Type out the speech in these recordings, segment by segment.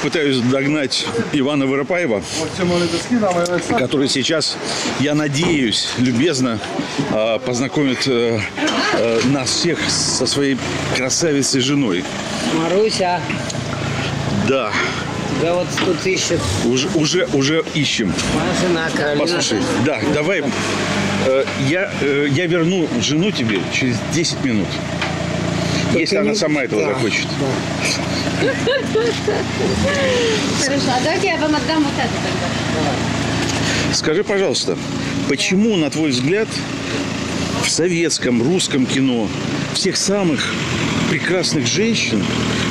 пытаюсь догнать Ивана Воропаева, который сейчас, я надеюсь, любезно познакомит нас всех со своей красавицей женой. Маруся. Да. Тебя вот тут ищет. Уже ищем. Моя жена Каролина. Послушай, да, давай. Я верну жену тебе через 10 минут. Если она сама этого захочет. Хорошо, а давайте я вам отдам вот это тогда. Скажи, пожалуйста, почему, на твой взгляд, в советском, русском кино всех самых прекрасных женщин,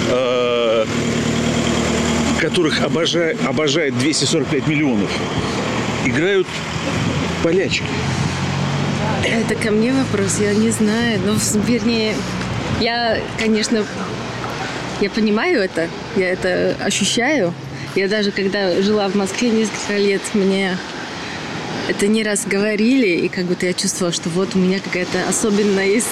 которых обожает 245 миллионов, играют полячки? Это ко мне вопрос, я не знаю. Ну, вернее, я, конечно, я понимаю это, я это ощущаю. Я даже, когда жила в Москве несколько лет, мне это не раз говорили, и как будто я чувствовала, что вот у меня какая-то особенная есть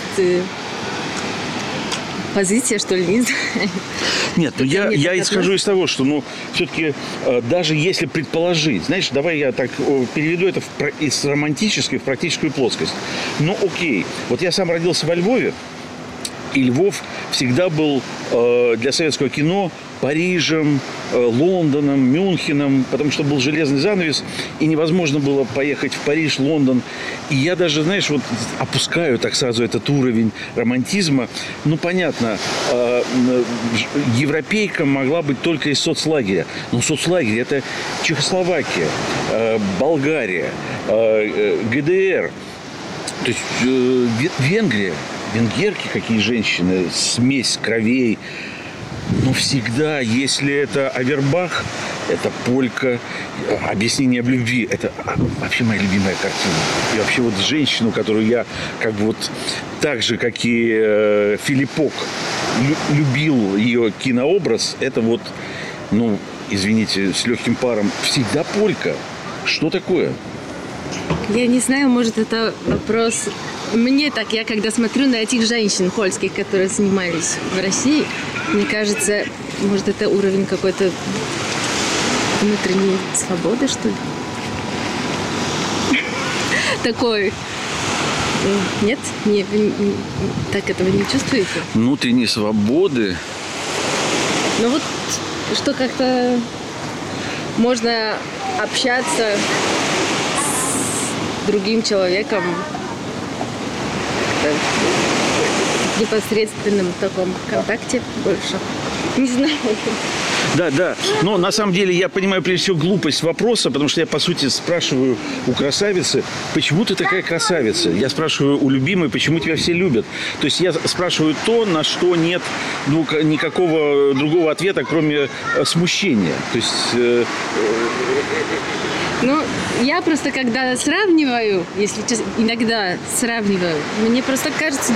позиция, что ли, не знаю. Нет, ну я исхожу из того, что, все-таки, даже если предположить, знаешь, давай я так переведу это из романтической в практическую плоскость. Ну, окей, вот я сам родился во Львове, и Львов всегда был для советского кино Парижем, Лондоном, Мюнхеном, потому что был железный занавес, и невозможно было поехать в Париж, Лондон. И я даже, знаешь, вот опускаю так сразу этот уровень романтизма. Ну, понятно, европейка могла быть только из соцлагеря. Но соцлагерь – это Чехословакия, Болгария, ГДР, то есть Венгрия. Венгерки, какие женщины, смесь кровей. Но всегда, если это Авербах, это полька, объяснение в любви. Это вообще моя любимая картина. И вообще вот женщину, которую я как бы вот так же, как и Филиппок, любил ее кинообраз, это вот, извините, с легким паром, всегда полька. Что такое? Я не знаю, может, это вопрос... Мне так, я когда смотрю на этих женщин польских, которые снимались в России, мне кажется, может, это уровень какой-то внутренней свободы, что ли? Такой. Нет? Так этого не чувствуете? Внутренней свободы? Ну вот, что как-то можно общаться с другим человеком в непосредственном таком контакте больше. Не знаю. Да. Но на самом деле я понимаю прежде всего глупость вопроса, потому что я, по сути, спрашиваю у красавицы, почему ты такая красавица? Я спрашиваю у любимой, почему тебя все любят? То есть я спрашиваю то, на что нет никакого другого ответа, кроме смущения. То есть... Я просто когда сравниваю, если честно, иногда сравниваю, мне просто кажется,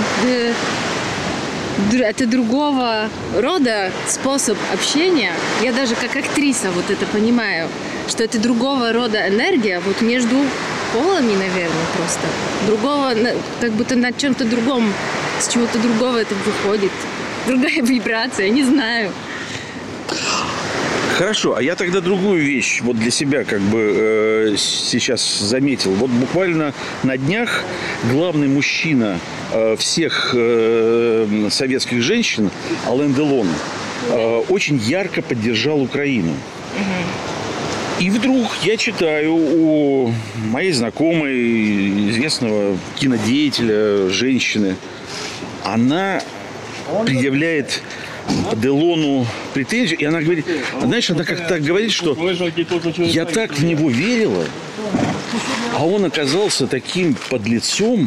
это другого рода способ общения. Я даже как актриса вот это понимаю, что это другого рода энергия вот между полами, наверное, просто. Другого, как будто на чем-то другом, с чего-то другого это выходит. Другая вибрация, не знаю. Хорошо, а я тогда другую вещь вот для себя как бы сейчас заметил. Вот буквально на днях главный мужчина всех советских женщин, Ален Делон, очень ярко поддержал Украину. И вдруг я читаю у моей знакомой, известного кинодеятеля, женщины, она предъявляет Делону претензию, и она говорит, знаешь, она как-то так говорит, что я так в него верила, а он оказался таким подлецом.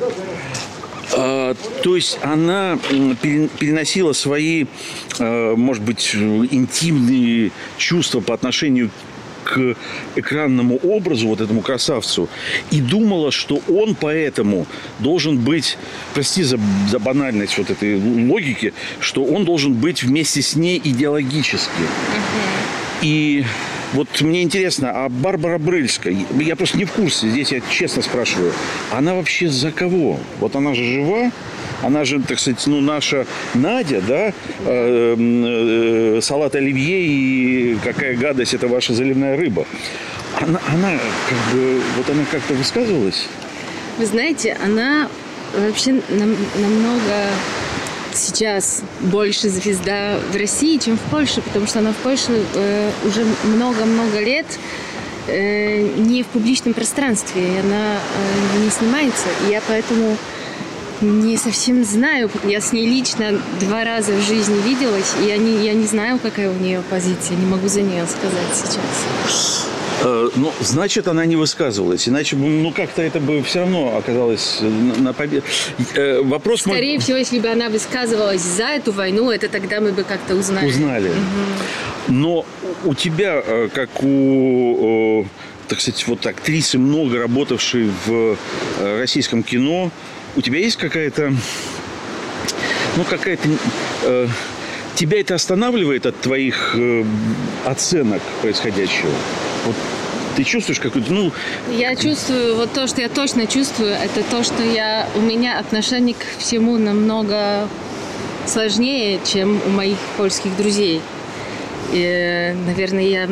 То есть она переносила свои, может быть, интимные чувства по отношению к экранному образу, вот этому красавцу, и думала, что он поэтому должен быть, прости за банальность вот этой логики, что он должен быть вместе с ней идеологически. И Вот мне интересно, а Барбара Брыльская, я просто не в курсе, здесь я честно спрашиваю, она вообще за кого? Вот она же жива, она же, так сказать, ну, наша Надя, да, салат оливье и какая гадость, это ваша заливная рыба. Она как бы, вот она как-то высказывалась? Вы знаете, она вообще намного сейчас больше звезда в России, чем в Польше, потому что она в Польше уже много-много лет не в публичном пространстве, и она не снимается. И я поэтому не совсем знаю. Я с ней лично 2 раза в жизни виделась, и я не знаю, какая у нее позиция, не могу за нее сказать сейчас. Ну, значит, она не высказывалась. Иначе бы, ну, как-то это бы все равно оказалось на победу. Вопрос... Скорее всего, если бы она высказывалась за эту войну, это тогда мы бы как-то узнали. Угу. Но у тебя, как у, так сказать, вот актрисы, много работавшей в российском кино, у тебя есть какая-то... Ну, какая-то... Тебя это останавливает от твоих оценок происходящего? Вот ты чувствуешь какую-то, ну... Я чувствую, вот то, что я точно чувствую, это то, что у меня отношение к всему намного сложнее, чем у моих польских друзей. И, наверное,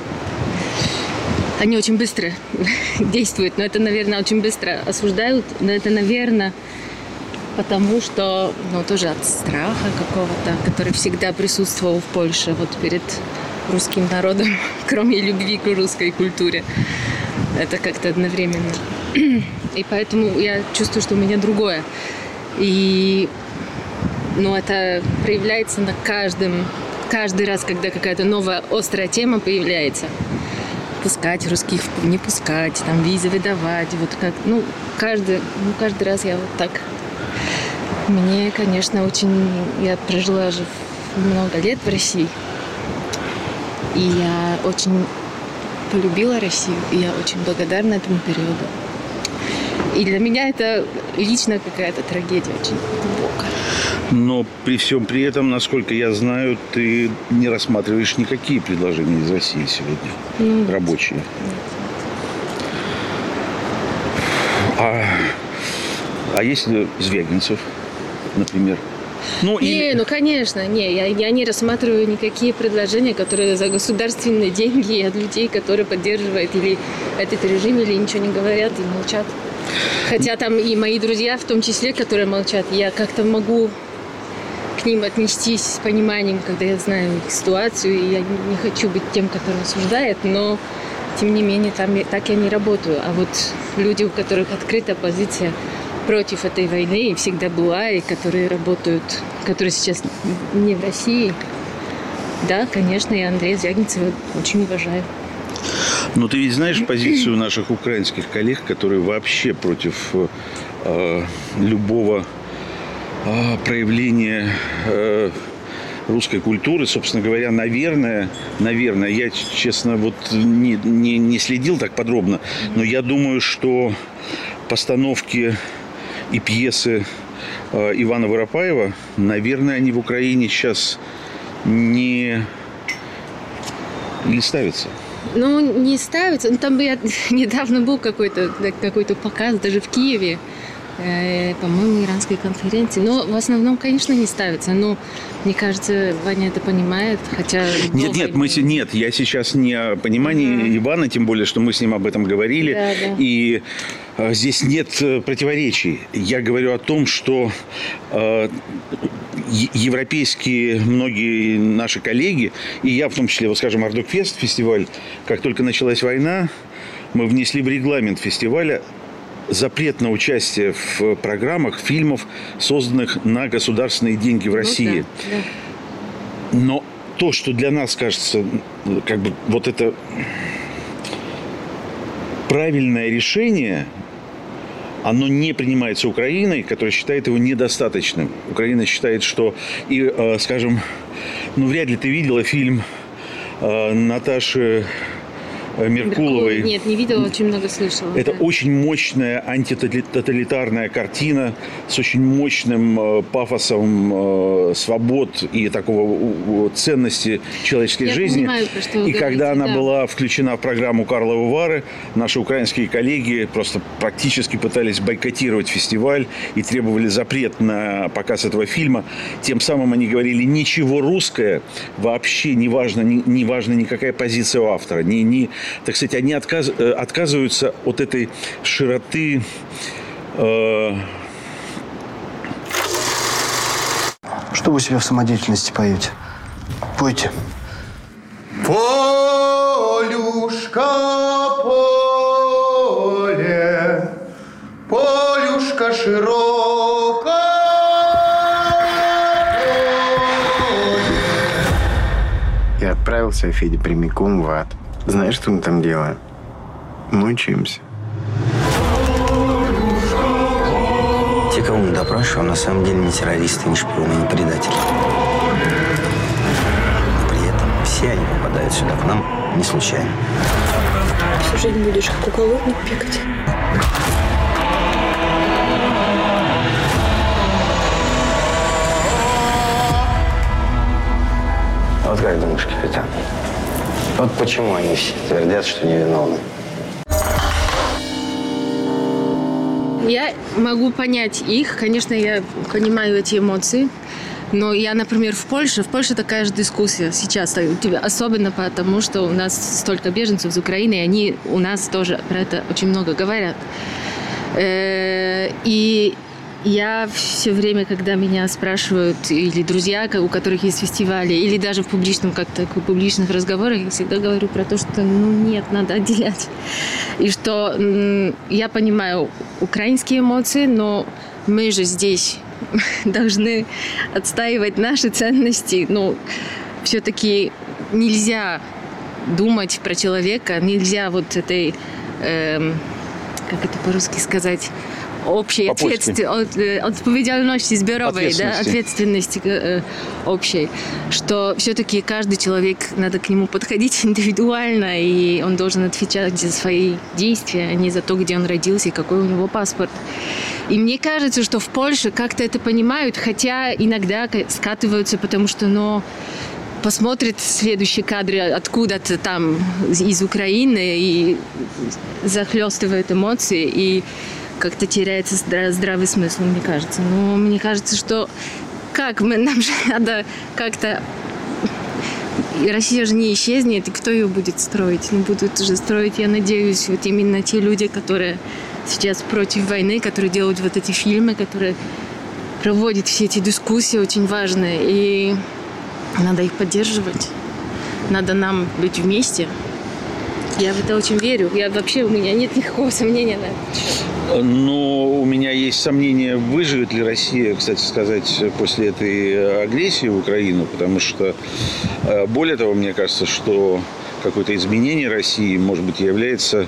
они очень быстро действуют, но это, наверное, очень быстро осуждают, но это, наверное, потому что, ну, тоже от страха какого-то, который всегда присутствовал в Польше, вот перед русским народом, кроме любви к русской культуре. Это как-то одновременно. И поэтому я чувствую, что у меня другое. И, ну, это проявляется на каждый раз, когда какая-то новая острая тема появляется. Пускать русских, не пускать, там визы выдавать. Вот как, каждый раз я вот так. Мне, конечно, я прожила же много лет в России. И я очень полюбила Россию, и я очень благодарна этому периоду. И для меня это лично какая-то трагедия очень глубокая. Но при всем при этом, насколько я знаю, ты не рассматриваешь никакие предложения из России сегодня, рабочие. А если Звягинцев, например? Конечно, я не рассматриваю никакие предложения, которые за государственные деньги от людей, которые поддерживают или этот режим, или ничего не говорят и молчат. Хотя там и мои друзья, в том числе, которые молчат, я как-то могу к ним отнестись с пониманием, когда я знаю их ситуацию, и я не хочу быть тем, который осуждает, но тем не менее так я не работаю. А вот люди, у которых открытая позиция против этой войны и всегда была, и которые работают, которые сейчас не в России. Да, конечно, я Андрея Звягинцева очень уважаю. Но ты ведь знаешь позицию наших украинских коллег, которые вообще против любого проявления русской культуры. Собственно говоря, наверное, я, честно, вот не следил так подробно, но я думаю, что постановки и пьесы Ивана Воропаева, наверное, они в Украине сейчас не ставятся. Не ставятся. Там я недавно был какой-то показ, даже в Киеве, по-моему, иранской конференции. Но в основном, конечно, не ставятся. Но мне кажется, Ваня это понимает, хотя... Нет, я сейчас не о понимании Ивана, тем более, что мы с ним об этом говорили. Да. И здесь нет противоречий. Я говорю о том, что европейские многие наши коллеги, и я в том числе, вот скажем, Ардукфест фестиваль, как только началась война, мы внесли в регламент фестиваля запрет на участие в программах фильмов, созданных на государственные деньги в России. Да. Но то, что для нас кажется, как бы вот это правильное решение, оно не принимается Украиной, которая считает его недостаточным. Украина считает, что, скажем, вряд ли ты видела фильм Наташи Меркуловой. Нет, не видела, очень много слышала. Это да. очень мощная антитоталитарная картина с очень мощным пафосом свобод и такого ценности человеческой Я жизни. понимаю, про что вы И когда говорите, она да. была включена в программу Карловы Вары, наши украинские коллеги просто практически пытались бойкотировать фестиваль и требовали запрет на показ этого фильма. Тем самым они говорили, ничего русское, вообще не важно никакая позиция у автора. Так сказать, они отказываются от этой широты. Что вы себе в самодеятельности поете? Пойте. Полюшка, поле, полюшка широка. Я отправился, Федя, прямиком в ад. Знаешь, что мы там делаем? Мучаемся. Те, кого мы допрашиваем, на самом деле не террористы, не шпионы, не предатели. Но при этом все они попадают сюда к нам не случайно. Всю жизнь будешь как уголовник бегать. А вот как думаешь, капитан? Вот почему они все твердят, что невиновны? Я могу понять их. Конечно, я понимаю эти эмоции. Но я, например, в Польше такая же дискуссия сейчас. Особенно потому, что у нас столько беженцев из Украины, и они у нас тоже про это очень много говорят. И я все время, когда меня спрашивают, или друзья, у которых есть фестивали, или даже в публичных разговорах, я всегда говорю про то, что нет, надо отделять. И что я понимаю украинские эмоции, но мы же здесь должны отстаивать наши ценности. Все-таки нельзя думать про человека, нельзя вот этой, как это по-русски сказать, общей ответственности сборовой, да, ответственности общей, что все-таки каждый человек, надо к нему подходить индивидуально, и он должен отвечать за свои действия, а не за то, где он родился и какой у него паспорт. И мне кажется, что в Польше как-то это понимают, хотя иногда скатываются, потому что, посмотрят следующие кадры откуда-то там из Украины и захлестывают эмоции, и как-то теряется здравый смысл, мне кажется. Но мне кажется, что нам же надо как-то... Россия же не исчезнет, и кто ее будет строить? Будут же строить, я надеюсь, вот именно те люди, которые сейчас против войны, которые делают вот эти фильмы, которые проводят все эти дискуссии очень важные. И надо их поддерживать. Надо нам быть вместе. Я в это очень верю. У меня нет никакого сомнения на это. Но у меня есть сомнения, выживет ли Россия, кстати сказать, после этой агрессии в Украину, потому что, более того, мне кажется, что какое-то изменение России, может быть, является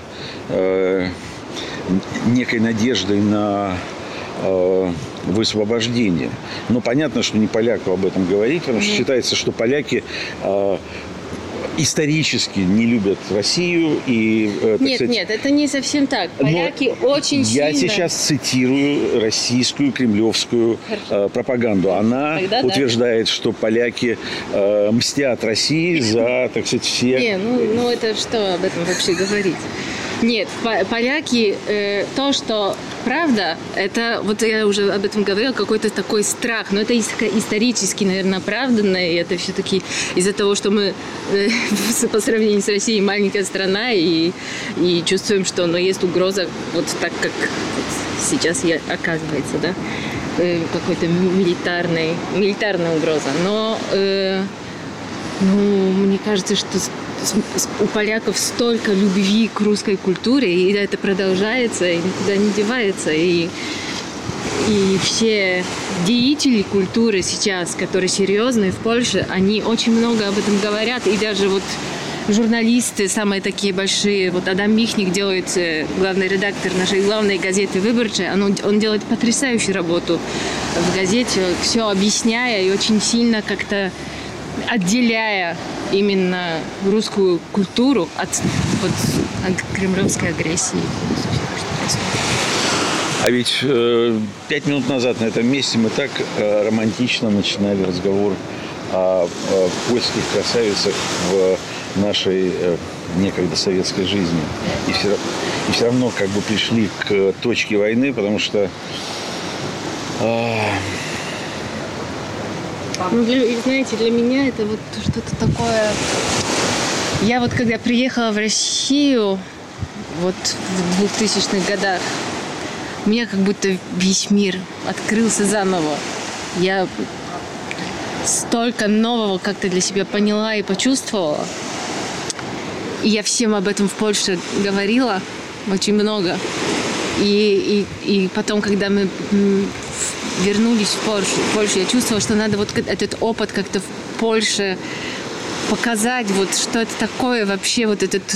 некой надеждой на высвобождение. Но понятно, что не поляку об этом говорить, потому что считается, что поляки исторически не любят Россию. И, нет, это не совсем так. Поляки очень сильно... Я сейчас цитирую российскую кремлевскую пропаганду. Она утверждает, что поляки мстят России за, так сказать, все... это что об этом вообще говорить? Нет, поляки, то, что правда, это, вот я уже об этом говорила, какой-то такой страх, но это исторически, наверное, оправданно, и это все-таки из-за того, что мы по сравнению с Россией маленькая страна, и чувствуем, что есть угроза, вот так, как сейчас и оказывается, да, какой-то милитарная угроза. Но мне кажется, что у поляков столько любви к русской культуре, и это продолжается, и никуда не девается. И все деятели культуры сейчас, которые серьезные в Польше, они очень много об этом говорят. И даже вот журналисты, самые такие большие, вот Адам Михник делает, главный редактор нашей главной газеты «Выборча», он делает потрясающую работу в газете, все объясняя и очень сильно как-то отделяя именно русскую культуру от кремлевской агрессии. А ведь 5 минут назад на этом месте мы так романтично начинали разговор о польских красавицах в нашей некогда советской жизни. И все равно как бы пришли к точке войны, потому что... Знаете, для меня это вот что-то такое... Я вот когда приехала в Россию вот в 2000-х годах, у меня как будто весь мир открылся заново. Я столько нового как-то для себя поняла и почувствовала. И я всем об этом в Польше говорила очень много. И потом, когда мы вернулись в Польшу, я чувствовала, что надо вот этот опыт как-то в Польше показать, вот что это такое вообще, вот этот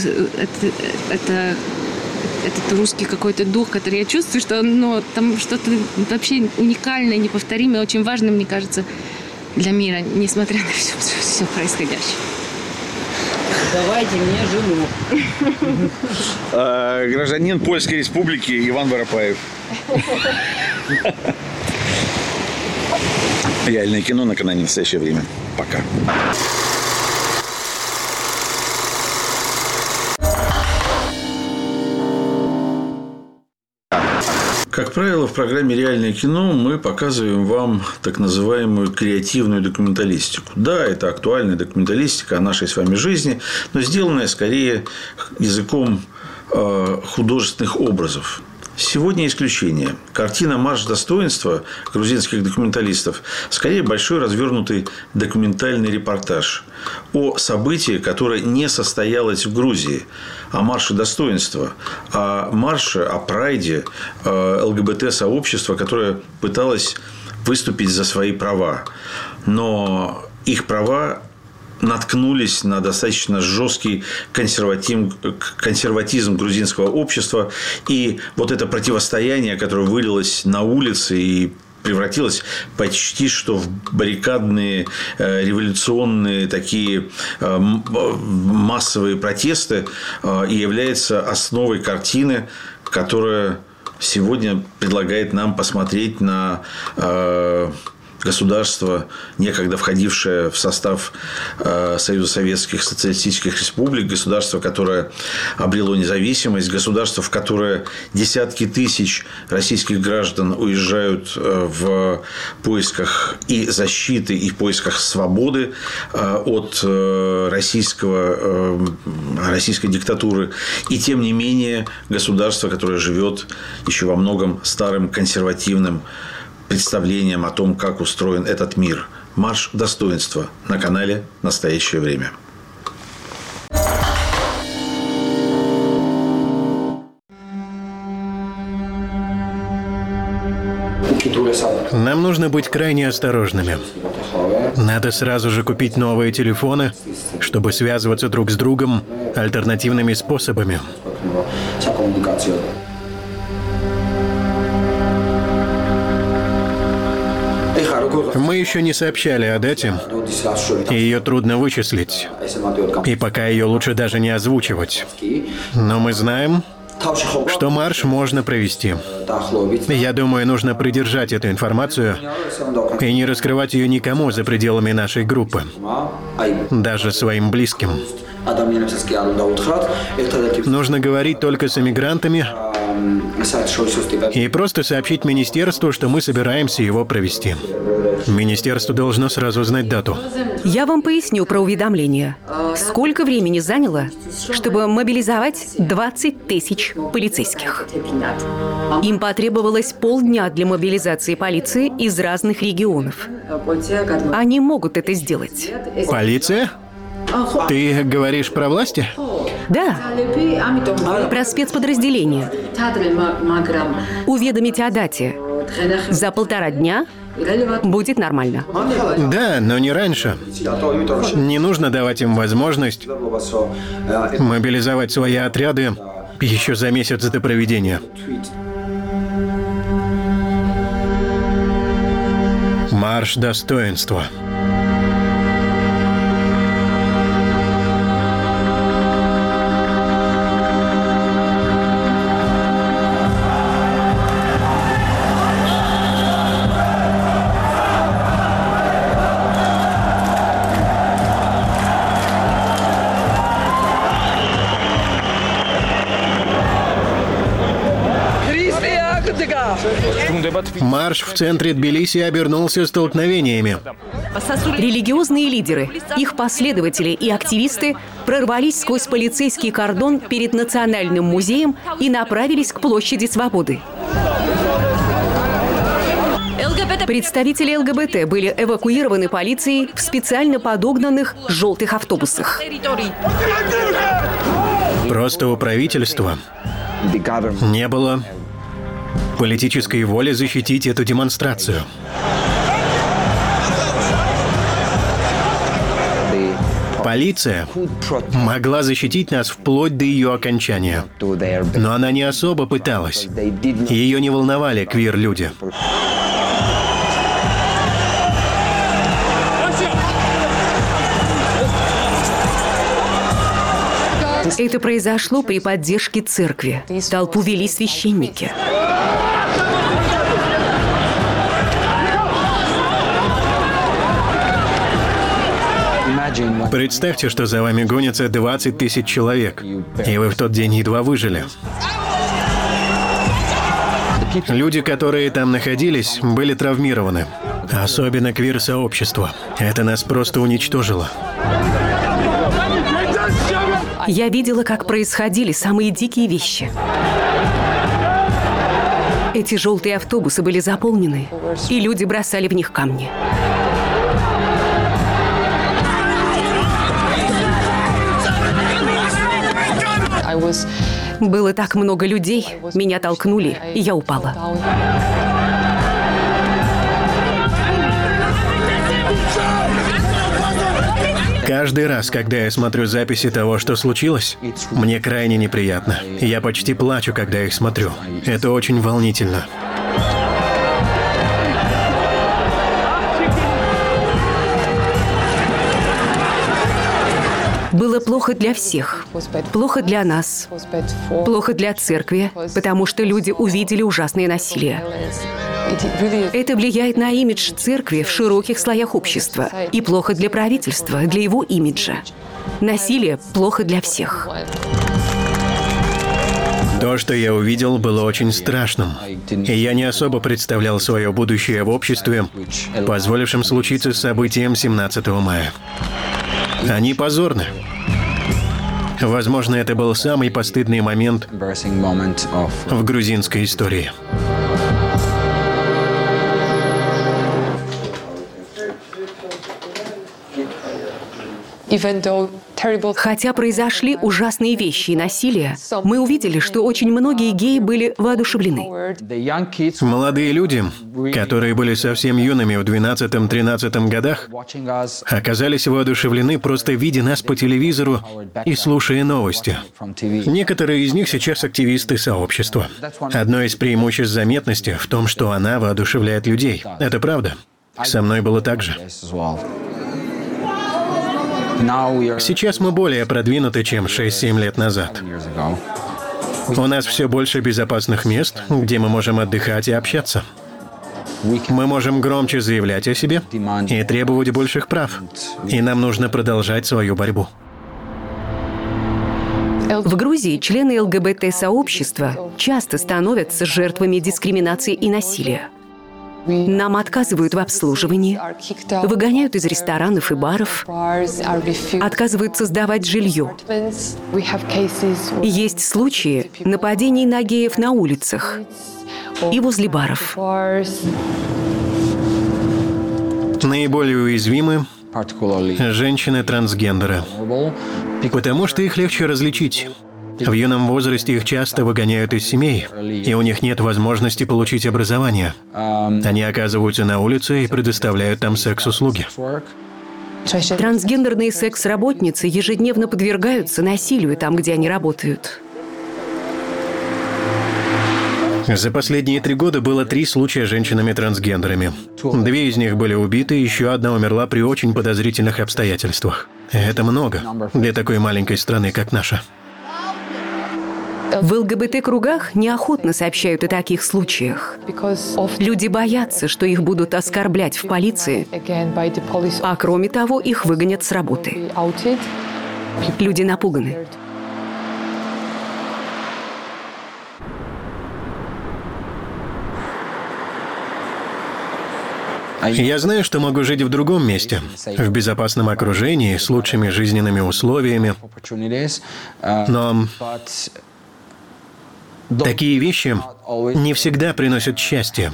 русский какой-то дух, который я чувствую, что там что-то вообще уникальное, неповторимое, очень важное, мне кажется, для мира, несмотря на все происходящее. Давайте мне жену. Гражданин Польской Республики Иван Воропаев. Реальное кино на канале «Настоящее время». Пока. Как правило, в программе «Реальное кино» мы показываем вам так называемую креативную документалистику. Да, это актуальная документалистика о нашей с вами жизни, но сделанная скорее языком художественных образов. Сегодня исключение. Картина «Марш достоинства» грузинских документалистов скорее большой развернутый документальный репортаж о событии, которое не состоялось в Грузии, о марше достоинства, о марше, о прайде ЛГБТ-сообщества, которое пыталось выступить за свои права. Но их права наткнулись на достаточно жесткий консерватизм грузинского общества. И вот это противостояние, которое вылилось на улицы и превратилось почти что в баррикадные, революционные такие массовые протесты, и является основой картины, которая сегодня предлагает нам посмотреть на государство, некогда входившее в состав Союза Советских Социалистических Республик, государство, которое обрело независимость, государство, в которое десятки тысяч российских граждан уезжают в поисках и защиты, и в поисках свободы от российской диктатуры. И тем не менее государство, которое живет еще во многом старым консервативным представлением о том, как устроен этот мир. Марш достоинства на канале «Настоящее время». Нам нужно быть крайне осторожными. Надо сразу же купить новые телефоны, чтобы связываться друг с другом альтернативными способами. Мы еще не сообщали о дате, и ее трудно вычислить. И пока ее лучше даже не озвучивать. Но мы знаем, что марш можно провести. Я думаю, нужно придержать эту информацию и не раскрывать ее никому за пределами нашей группы, даже своим близким. Нужно говорить только с эмигрантами и просто сообщить министерству, что мы собираемся его провести. Министерство должно сразу знать дату. Я вам поясню про уведомление. Сколько времени заняло, чтобы мобилизовать 20 тысяч полицейских? Им потребовалось полдня для мобилизации полиции из разных регионов. Они могут это сделать. Полиция? Ты говоришь про власти? Да. Про спецподразделение. Уведомить о дате. За 1,5 дня будет нормально. Да, но не раньше. Не нужно давать им возможность мобилизовать свои отряды еще за месяц до проведения. Марш достоинства. Марш в центре Тбилиси обернулся столкновениями. Религиозные лидеры, их последователи и активисты прорвались сквозь полицейский кордон перед Национальным музеем и направились к площади Свободы. Представители ЛГБТ были эвакуированы полицией в специально подогнанных желтых автобусах. Просто у правительства не было политической воли защитить эту демонстрацию. Полиция могла защитить нас вплоть до ее окончания. Но она не особо пыталась. Ее не волновали квир-люди. Это произошло при поддержке церкви. Толпу вели священники. Представьте, что за вами гонятся 20 тысяч человек, и вы в тот день едва выжили. Люди, которые там находились, были травмированы. Особенно квир-сообщество. Это нас просто уничтожило. Я видела, как происходили самые дикие вещи. Эти желтые автобусы были заполнены, и люди бросали в них камни. Было так много людей, меня толкнули, и я упала. Каждый раз, когда я смотрю записи того, что случилось, мне крайне неприятно. Я почти плачу, когда их смотрю. Это очень волнительно. Было плохо для всех. Плохо для нас. Плохо для церкви, потому что люди увидели ужасное насилие. Это влияет на имидж церкви в широких слоях общества. И плохо для правительства, для его имиджа. Насилие плохо для всех. То, что я увидел, было очень страшным. И я не особо представлял свое будущее в обществе, позволившем случиться событиям 17 мая. Они позорны. Возможно, это был самый постыдный момент в грузинской истории. Хотя произошли ужасные вещи и насилие, мы увидели, что очень многие геи были воодушевлены. Молодые люди, которые были совсем юными в 12-13 годах, оказались воодушевлены, просто видя нас по телевизору и слушая новости. Некоторые из них сейчас активисты сообщества. Одно из преимуществ заметности в том, что она воодушевляет людей. Это правда. Со мной было так же. Сейчас мы более продвинуты, чем 6-7 лет назад. У нас все больше безопасных мест, где мы можем отдыхать и общаться. Мы можем громче заявлять о себе и требовать больших прав. И нам нужно продолжать свою борьбу. В Грузии члены ЛГБТ-сообщества часто становятся жертвами дискриминации и насилия. Нам отказывают в обслуживании, выгоняют из ресторанов и баров, отказываются сдавать жилье. Есть случаи нападений на геев на улицах и возле баров. Наиболее уязвимы женщины-трансгендеры, потому что их легче различить. В юном возрасте их часто выгоняют из семей, и у них нет возможности получить образование. Они оказываются на улице и предоставляют там секс-услуги. Трансгендерные секс-работницы ежедневно подвергаются насилию там, где они работают. За последние 3 года было 3 случая с женщинами-трансгендерами. 2 из них были убиты, еще одна умерла при очень подозрительных обстоятельствах. Это много для такой маленькой страны, как наша. В ЛГБТ-кругах неохотно сообщают о таких случаях. Люди боятся, что их будут оскорблять в полиции, а кроме того, их выгонят с работы. Люди напуганы. Я знаю, что могу жить в другом месте, в безопасном окружении, с лучшими жизненными условиями, но такие вещи не всегда приносят счастье.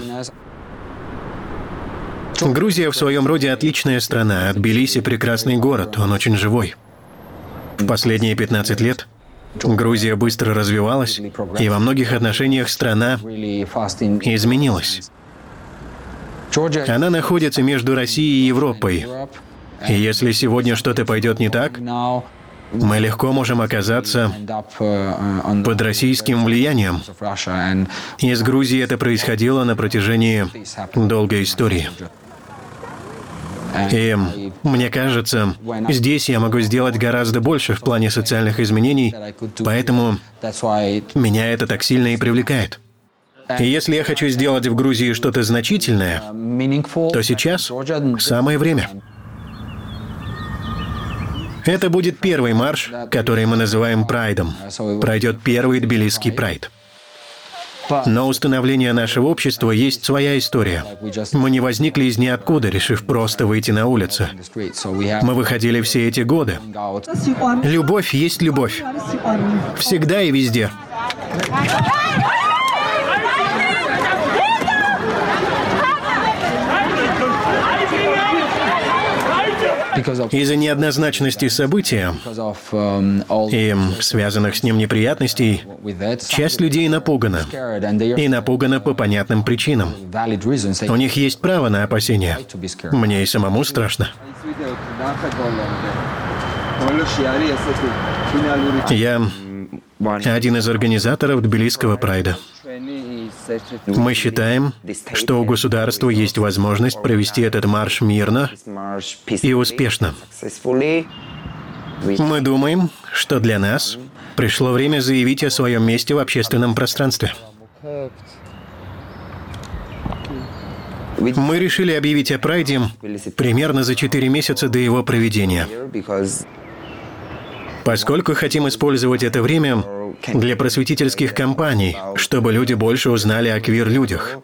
Грузия в своем роде отличная страна, а Тбилиси — прекрасный город, он очень живой. В последние 15 лет Грузия быстро развивалась, и во многих отношениях страна изменилась. Она находится между Россией и Европой. И если сегодня что-то пойдет не так, мы легко можем оказаться под российским влиянием. И с Грузией это происходило на протяжении долгой истории. И мне кажется, здесь я могу сделать гораздо больше в плане социальных изменений, поэтому меня это так сильно и привлекает. И если я хочу сделать в Грузии что-то значительное, то сейчас самое время. Это будет первый марш, который мы называем прайдом. Пройдет первый тбилисский прайд. Но у становления нашего общества есть своя история. Мы не возникли из ниоткуда, решив просто выйти на улицы. Мы выходили все эти годы. Любовь есть любовь. Всегда и везде. Из-за неоднозначности события и связанных с ним неприятностей, часть людей напугана. И напугана по понятным причинам. У них есть право на опасения. Мне и самому страшно. Я один из организаторов Тбилисского прайда. Мы считаем, что у государства есть возможность провести этот марш мирно и успешно. Мы думаем, что для нас пришло время заявить о своем месте в общественном пространстве. Мы решили объявить о прайде примерно за 4 месяца до его проведения, поскольку хотим использовать это время для просветительских кампаний, чтобы люди больше узнали о квир-людях.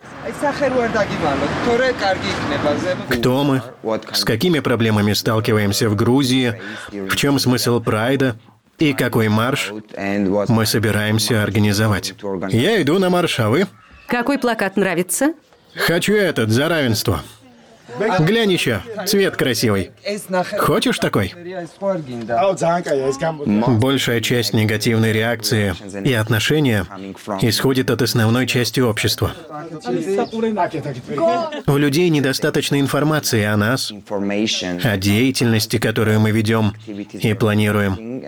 Кто мы? С какими проблемами сталкиваемся в Грузии? В чем смысл прайда? И какой марш мы собираемся организовать? Я иду на марш, а вы? Какой плакат нравится? Хочу этот, за равенство. Глянь еще, цвет красивый. Хочешь такой? Большая часть негативной реакции и отношения исходит от основной части общества. У людей недостаточно информации о нас, о деятельности, которую мы ведем и планируем.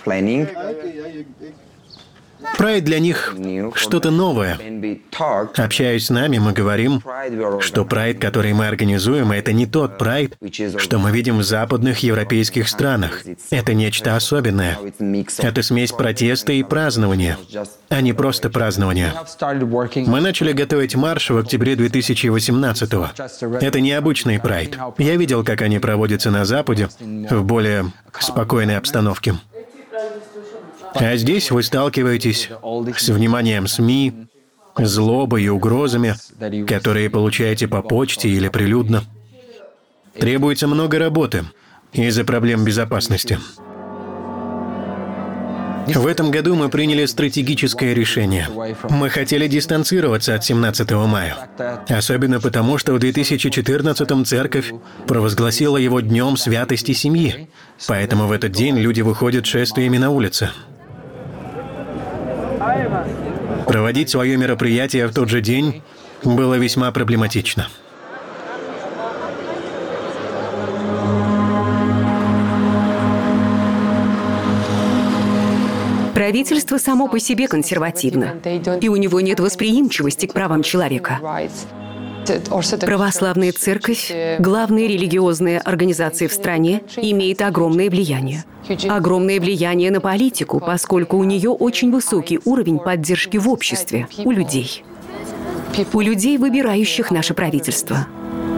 Прайд для них что-то новое. Общаясь с нами, мы говорим, что прайд, который мы организуем, это не тот прайд, что мы видим в западных европейских странах. Это нечто особенное. Это смесь протеста и празднования, а не просто празднования. Мы начали готовить марш в октябре 2018-го. Это необычный прайд. Я видел, как они проводятся на Западе, в более спокойной обстановке. А здесь вы сталкиваетесь с вниманием СМИ, злобой и угрозами, которые получаете по почте или прилюдно. Требуется много работы из-за проблем безопасности. В этом году мы приняли стратегическое решение. Мы хотели дистанцироваться от 17 мая. Особенно потому, что в 2014-м церковь провозгласила его днем святости семьи. Поэтому в этот день люди выходят шествиями на улицы. Проводить свое мероприятие в тот же день было весьма проблематично. Правительство само по себе консервативно, и у него нет восприимчивости к правам человека. Православная церковь, главная религиозная организация в стране, имеет огромное влияние. Огромное влияние на политику, поскольку у нее очень высокий уровень поддержки в обществе, у людей. У людей, выбирающих наше правительство.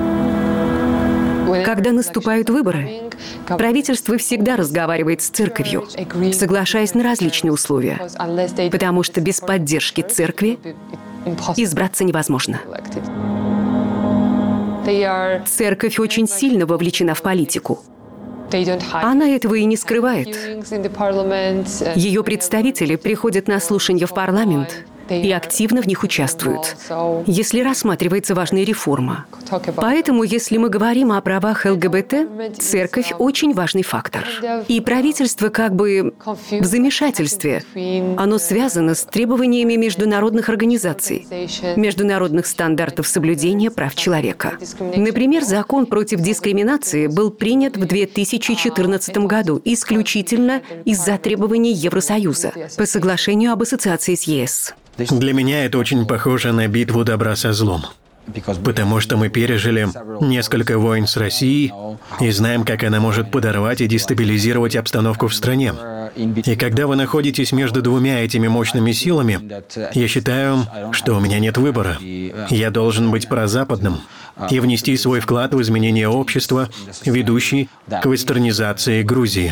Когда наступают выборы, правительство всегда разговаривает с церковью, соглашаясь на различные условия, потому что без поддержки церкви избраться невозможно. Церковь очень сильно вовлечена в политику. Она этого и не скрывает. Ее представители приходят на слушания в парламент и активно в них участвуют, если рассматривается важная реформа. Поэтому, если мы говорим о правах ЛГБТ, церковь – очень важный фактор. И правительство как бы в замешательстве. Оно связано с требованиями международных организаций, международных стандартов соблюдения прав человека. Например, закон против дискриминации был принят в 2014 году исключительно из-за требований Евросоюза по соглашению об ассоциации с ЕС. Для меня это очень похоже на битву добра со злом. Потому что мы пережили несколько войн с Россией и знаем, как она может подорвать и дестабилизировать обстановку в стране. И когда вы находитесь между двумя этими мощными силами, я считаю, что у меня нет выбора. Я должен быть прозападным и внести свой вклад в изменение общества, ведущий к вестернизации Грузии.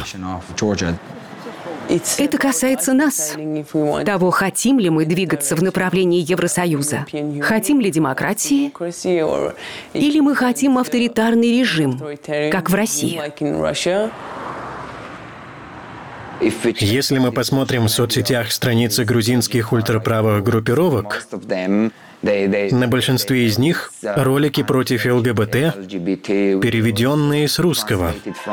Это касается нас. Того, хотим ли мы двигаться в направлении Евросоюза? Хотим ли демократии? Или мы хотим авторитарный режим, как в России? Если мы посмотрим в соцсетях страницы грузинских ультраправых группировок, на большинстве из них ролики против ЛГБТ, переведенные с русского.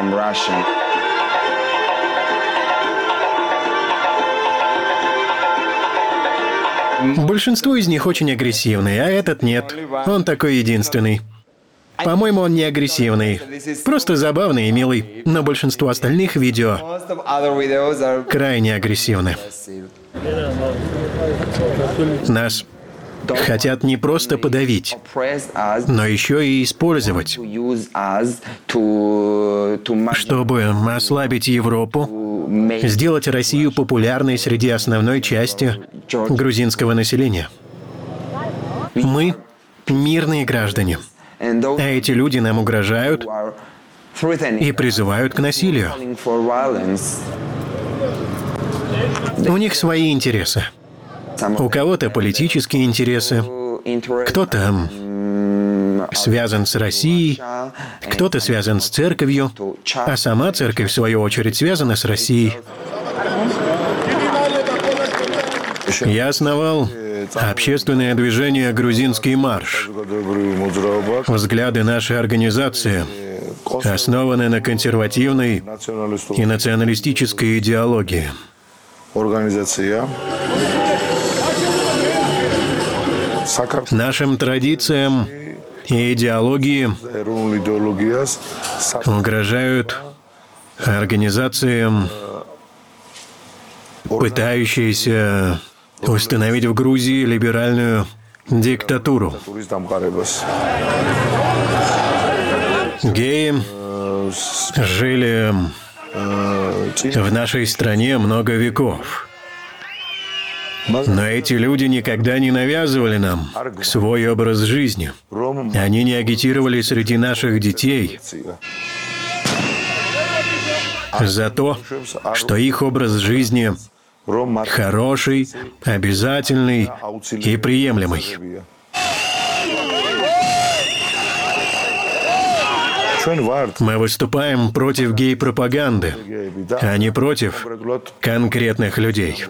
Большинство из них очень агрессивные, а этот нет. Он такой единственный. По-моему, он не агрессивный. Просто забавный и милый. Но большинство остальных видео крайне агрессивны. Нас хотят не просто подавить, но еще и использовать, чтобы ослабить Европу, сделать Россию популярной среди основной части грузинского населения. Мы – мирные граждане, а эти люди нам угрожают и призывают к насилию. У них свои интересы. У кого-то политические интересы, кто-то связан с Россией, кто-то связан с церковью, а сама церковь, в свою очередь, связана с Россией. Я основал общественное движение «Грузинский марш». Взгляды нашей организации основаны на консервативной и националистической идеологии. Нашим традициям и идеологии угрожают организациям, пытающиеся установить в Грузии либеральную диктатуру. Геи жили в нашей стране много веков. Но эти люди никогда не навязывали нам свой образ жизни. Они не агитировали среди наших детей за то, что их образ жизни хороший, обязательный и приемлемый. Мы выступаем против гей-пропаганды, а не против конкретных людей.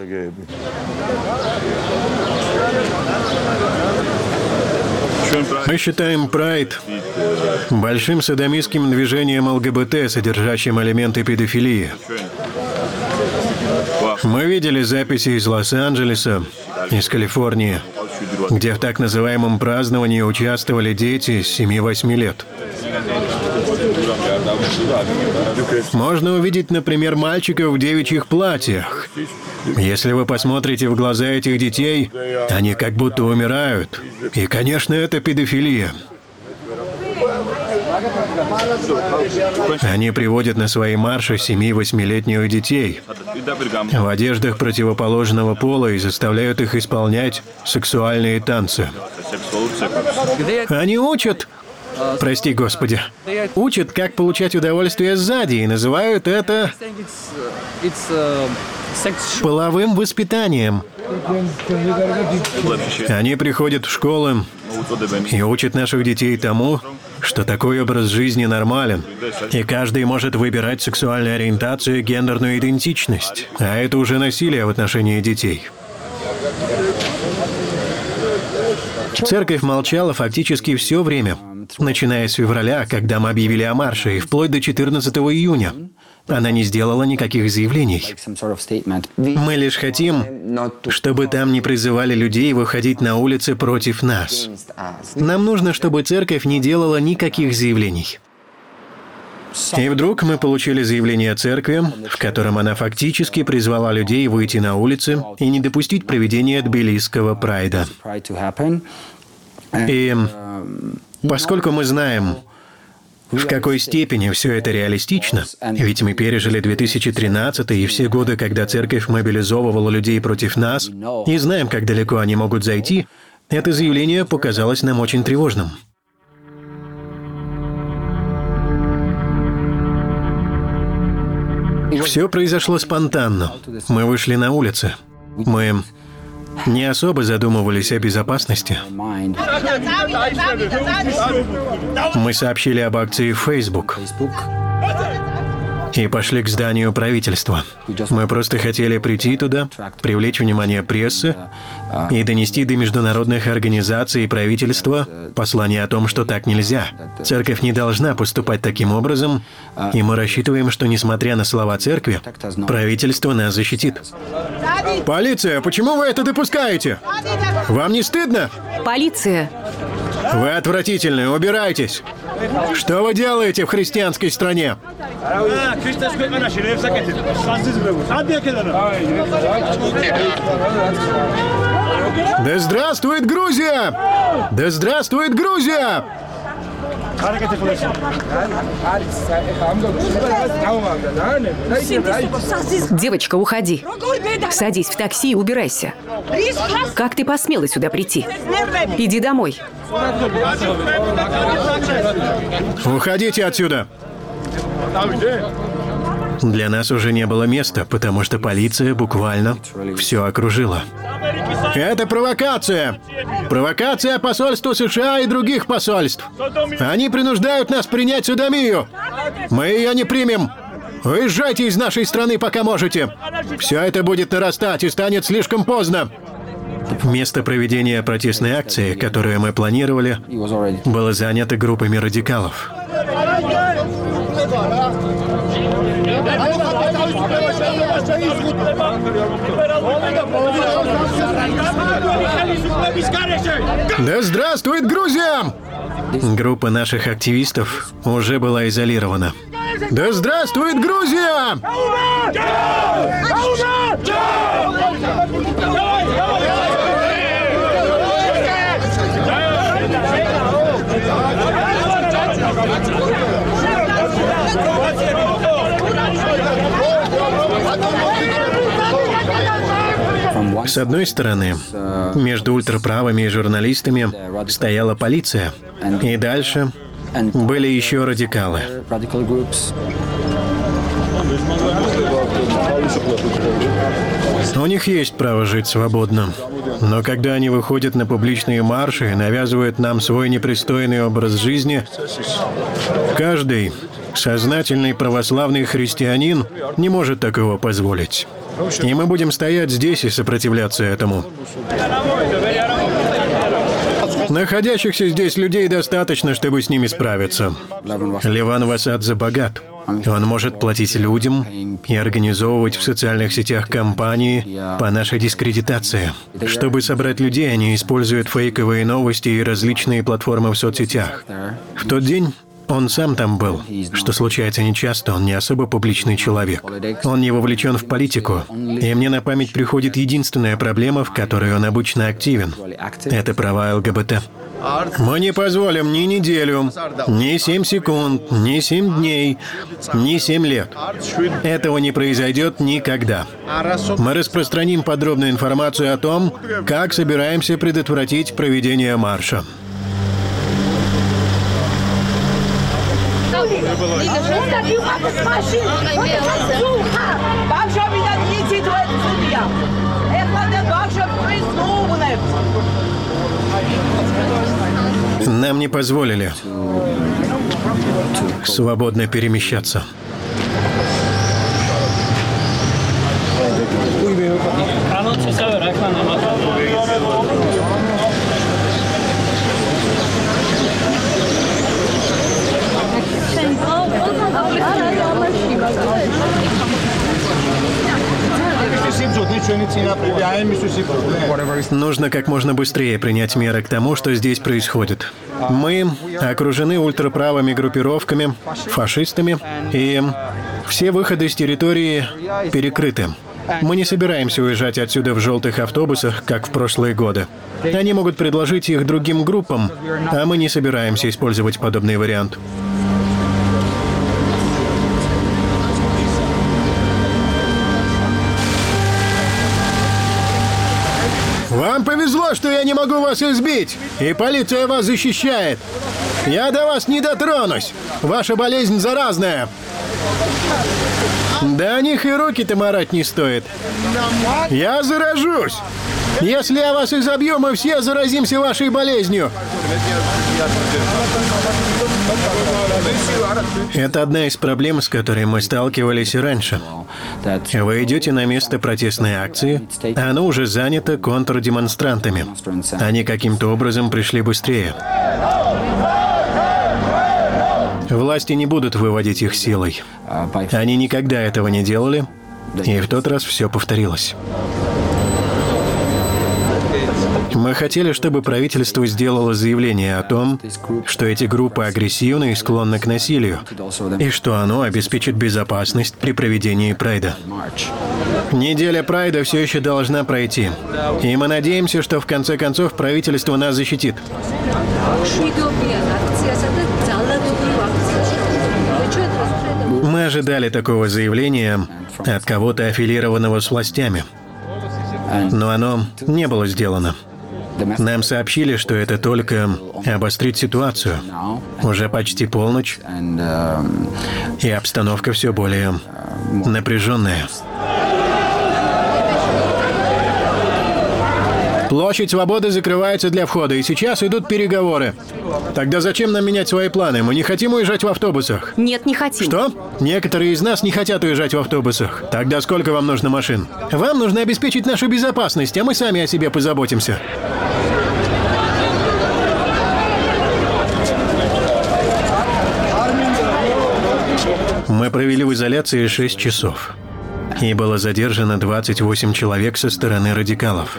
Мы считаем Прайд большим содомистским движением ЛГБТ, содержащим элементы педофилии. Мы видели записи из Лос-Анджелеса, из Калифорнии, где в так называемом праздновании участвовали дети с 7-8 лет. Можно увидеть, например, мальчиков в девичьих платьях. Если вы посмотрите в глаза этих детей, они как будто умирают. И, конечно, это педофилия. Они приводят на свои марши 7-8-летних детей в одеждах противоположного пола и заставляют их исполнять сексуальные танцы. Они учат, прости Господи, учат, как получать удовольствие сзади, и называют это половым воспитанием. Они приходят в школы и учат наших детей тому, что такой образ жизни нормален, и каждый может выбирать сексуальную ориентацию и гендерную идентичность, а это уже насилие в отношении детей. Церковь молчала фактически все время, начиная с февраля, когда мы объявили о марше, и вплоть до 14 июня. Она не сделала никаких заявлений. Мы лишь хотим, чтобы там не призывали людей выходить на улицы против нас. Нам нужно, чтобы церковь не делала никаких заявлений. И вдруг мы получили заявление церкви, в котором она фактически призвала людей выйти на улицы и не допустить проведения тбилисского прайда. И поскольку мы знаем, в какой степени все это реалистично, ведь мы пережили 2013 и все годы, когда церковь мобилизовывала людей против нас, и знаем, как далеко они могут зайти, это заявление показалось нам очень тревожным. Все произошло спонтанно. Мы вышли на улицы. Мы не особо задумывались о безопасности. Мы сообщили об акции в Facebook и пошли к зданию правительства. Мы просто хотели прийти туда, привлечь внимание прессы и донести до международных организаций и правительства послание о том, что так нельзя. Церковь не должна поступать таким образом, и мы рассчитываем, что, несмотря на слова церкви, правительство нас защитит. Полиция, почему вы это допускаете? Вам не стыдно? Полиция! Вы отвратительны, убирайтесь! Что вы делаете в христианской стране? Да здравствует Грузия! Да здравствует Грузия! Девочка, уходи. Садись в такси и убирайся. Как ты посмела сюда прийти? Иди домой. Уходите отсюда. Для нас уже не было места, потому что полиция буквально все окружила. Это провокация! Провокация посольства США и других посольств. Они принуждают нас принять содомию. Мы ее не примем. Уезжайте из нашей страны, пока можете. Все это будет нарастать и станет слишком поздно. Место проведения протестной акции, которую мы планировали, было занято группами радикалов. Да здравствует Грузия! Группа наших активистов уже была изолирована. Да здравствует Грузия! С одной стороны, между ультраправыми и журналистами стояла полиция, и дальше были еще радикалы. У них есть право жить свободно, но когда они выходят на публичные марши и навязывают нам свой непристойный образ жизни, каждый сознательный православный христианин не может такого позволить. И мы будем стоять здесь и сопротивляться этому. Находящихся здесь людей достаточно, чтобы с ними справиться. Леван Васадзе богат. Он может платить людям и организовывать в социальных сетях кампании по нашей дискредитации. Чтобы собрать людей, они используют фейковые новости и различные платформы в соцсетях. В тот день он сам там был, что случается нечасто, он не особо публичный человек. Он не вовлечен в политику, и мне на память приходит единственная проблема, в которой он обычно активен. Это права ЛГБТ. Мы не позволим ни неделю, ни 7 секунд, ни 7 дней, ни 7 лет. Этого не произойдет никогда. Мы распространим подробную информацию о том, как собираемся предотвратить проведение марша. Нам не позволили свободно перемещаться. Нужно как можно быстрее принять меры к тому, что здесь происходит. Мы окружены ультраправыми группировками, фашистами, и все выходы с территории перекрыты. Мы не собираемся уезжать отсюда в желтых автобусах, как в прошлые годы. Они могут предложить их другим группам, а мы не собираемся использовать подобный вариант. Вам повезло, что я не могу вас избить, и полиция вас защищает. Я до вас не дотронусь. Ваша болезнь заразная. Да о них и руки-то марать не стоит. Я заражусь. Если я вас изобью, мы все заразимся вашей болезнью. Это одна из проблем, с которой мы сталкивались и раньше. Вы идете на место протестной акции, а оно уже занято контрдемонстрантами. Они каким-то образом пришли быстрее. Власти не будут выводить их силой. Они никогда этого не делали, и в тот раз все повторилось. Мы хотели, чтобы правительство сделало заявление о том, что эти группы агрессивны и склонны к насилию, и что оно обеспечит безопасность при проведении Прайда. Неделя Прайда все еще должна пройти, и мы надеемся, что в конце концов правительство нас защитит. Мы ожидали такого заявления от кого-то аффилированного с властями, но оно не было сделано. Нам сообщили, что это только обострит ситуацию. Уже почти полночь, и обстановка все более напряженная. Площадь Свободы закрывается для входа, и сейчас идут переговоры. Тогда зачем нам менять свои планы? Мы не хотим уезжать в автобусах. Нет, не хотим. Что? Некоторые из нас не хотят уезжать в автобусах. Тогда сколько вам нужно машин? Вам нужно обеспечить нашу безопасность, а мы сами о себе позаботимся. Мы провели в изоляции 6 часов. И было задержано 28 человек со стороны радикалов.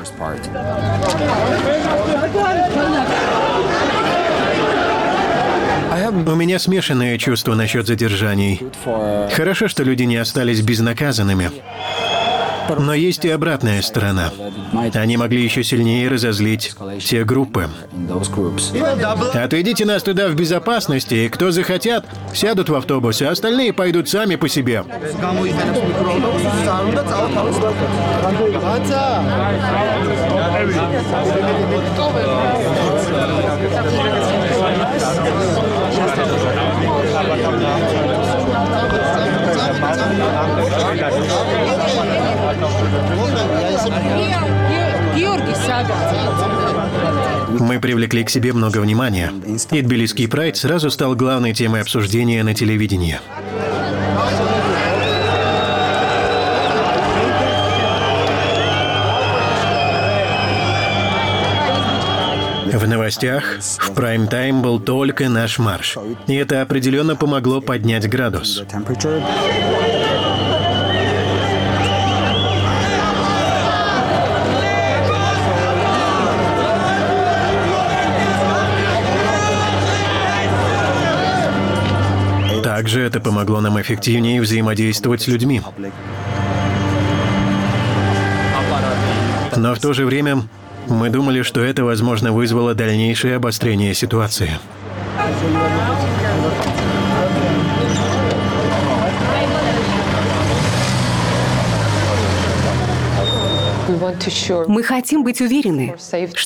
У меня смешанные чувства насчет задержаний. Хорошо, что люди не остались безнаказанными. Но есть и обратная сторона. Они могли еще сильнее разозлить те группы. Отведите нас туда в безопасности, и кто захотят, сядут в автобус, а остальные пойдут сами по себе. Мы привлекли к себе много внимания, и Тбилисский прайд сразу стал главной темой обсуждения на телевидении. В новостях в прайм-тайм был только наш марш, и это определенно помогло поднять градус. Также это помогло нам эффективнее взаимодействовать с людьми. Но в то же время мы думали, что это, возможно, вызвало дальнейшее обострение ситуации. Мы хотим быть уверены,